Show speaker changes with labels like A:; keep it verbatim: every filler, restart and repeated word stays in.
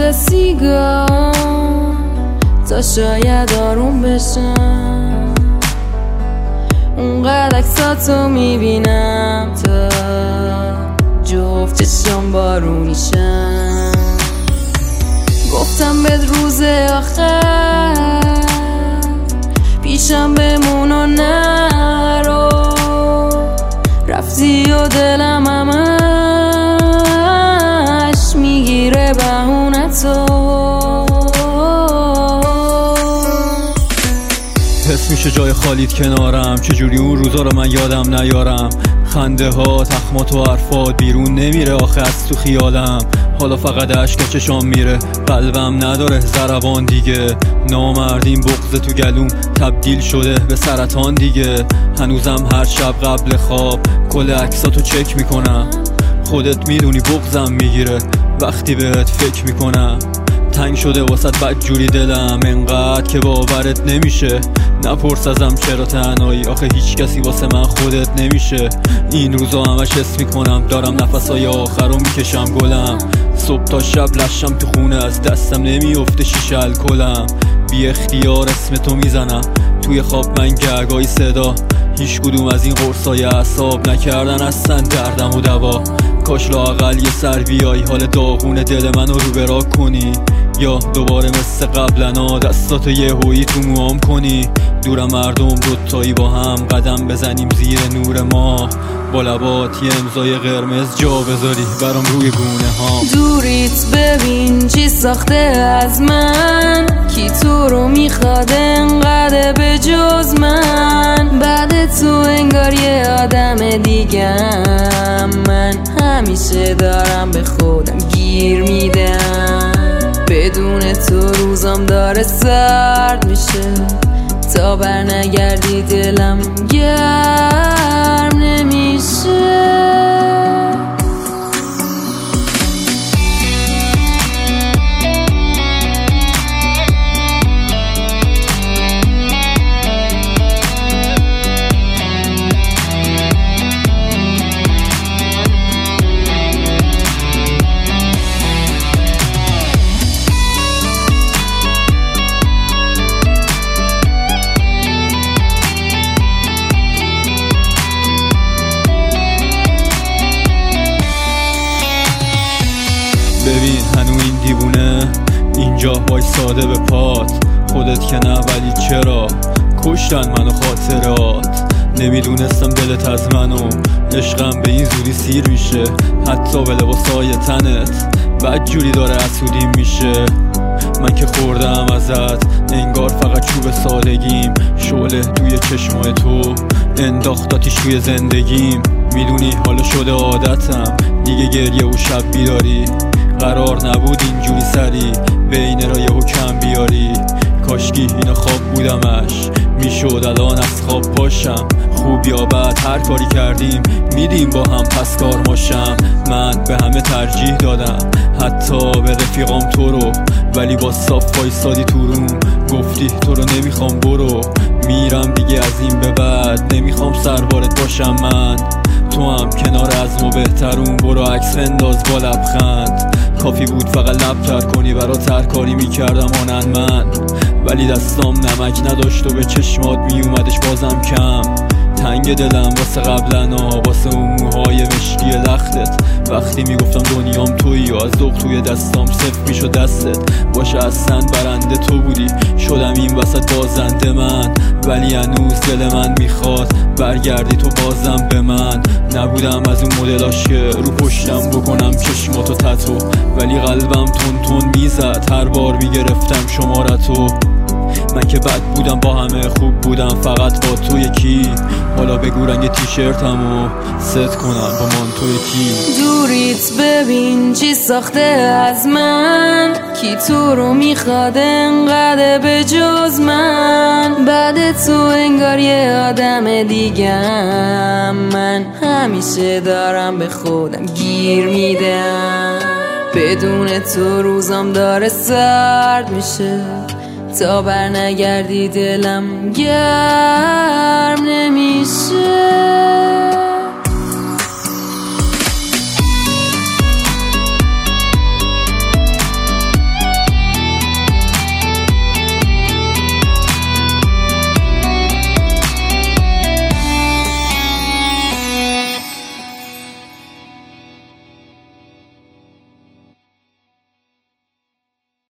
A: روز سیگار تا شاید آروم بشم. اونقدر عکساتو میبینم تا جفت چشم بارونیشم. گفتم بد روز آخر پیشم بمون و نرو، رفتی و دلم همش میگیره بهونتو.
B: حس میشه جای خالیت کنارم، چجوری اون روزا رو من یادم نیارم. خنده ها، تخمات و حرفات بیرون نمیره آخه از تو خیالم. حالا فقط عشق چشام میره، قلبم نداره ضربان دیگه. نامردیم بغض تو گلوم تبدیل شده به سرطان دیگه. هنوزم هر شب قبل خواب کل عکساتو چک میکنم. خودت میدونی بغضم میگیره وقتی بهت فکر میکنم. تنگ شده واسط بدجوری دلم انقدر که باورت نمیشه. نپرس ازم چرا تنهایی، آخه هیچ کسی واسه من خودت نمیشه. این روزا همش حس میکنم دارم نفسای آخر رو میکشم گلم. صبح تا شب لشم تو خونه از دستم نمیفته شیشه الکلم. بی اختیار اسم تو میزنم توی خواب من گرگای صدا. هیچ کدوم از این قرصای اعصاب نکردن اصلا دردم و دوا. کاش لااقل یه سر بیای حال داغون دل منو رو برا کنی، یا دوباره مثل قبلنا دستاتو یه هویی تو موام کنی. دورم مردم دوتایی با هم قدم بزنیم زیر نور ما، با لبات یه امضای قرمز جا بذاری برام روی گونه ها.
A: دوریت ببین چی ساخته از من، کی تو رو میخواد انقدر به جز من. بعد تو انگار یه آدم دیگم، من همیشه دارم به خودم گیر میدم. بدون تو روزم داره سرد میشه، تا بر نگردی دلم گرم نمیشه.
B: ببین هنو این دیوونه اینجا وایساده به پات. خودت که نه ولی چرا کشتن منو خاطرات. نمیدونستم دلت از منو عشقم به این زودی سیر میشه. حتی به لباسای تنت بدجوری داره حسودیم میشه. من که خوردم ازت انگار فقط چوب سادگیم. شعله توی چشمای تو انداختاتیش توی زندگیم. میدونی حالا شده عادتم دیگه گریه و شب بیداری. قرار نبود اینجوری سری بین را یهو کم بیاری. کاشکی اینو خواب بودمش میشد الان از خواب پاشم. خوب یا بد هر کاری کردیم میدیم با هم پس کار ماشم. من به همه ترجیح دادم حتی به رفیقام تو رو، ولی با صاف وایسادی تو روم گفتی تو رو نمیخوام برو. میرم دیگه از این به بعد نمیخوام سربارت باشم من. تو هم کنار از ما بهترون برو عکس انداز با لبخند. کافی بود فقط لب تر کنی برا ترکاری میکردم آنن من، ولی دستام نمک نداشت و به چشمات میومدش بازم کم. تنگ دلم واسه قبلنا، واسه اون موهای مشکی لختت. وقتی میگفتم دنیام تویی و از ذوق توی دستام صف میشد دستت. باشه اصلا برنده تو بودی شدم این وسط بازنده من، ولی هنوز دل من میخواد برگردی تو بازم به من. نبودم از اون مدلاش که رو پشتم بکنم چشماتو تتو، ولی قلبم تون تون میزد هر بار میگرفتم شمارتو. من که بد بودم با همه خوب بودم فقط با تو یکی. حالا بگو رنگ تیشرتمو ست کنم با مانتو یکی.
A: دوریت ببین چی ساخته از من، کی تو رو میخواد انقدر به جز من. بعد تو انگار یه آدم دیگم، من همیشه دارم به خودم گیر میدم. بدون تو روزم داره سرد میشه، تا بر نگردی دلم گرم نمیشه.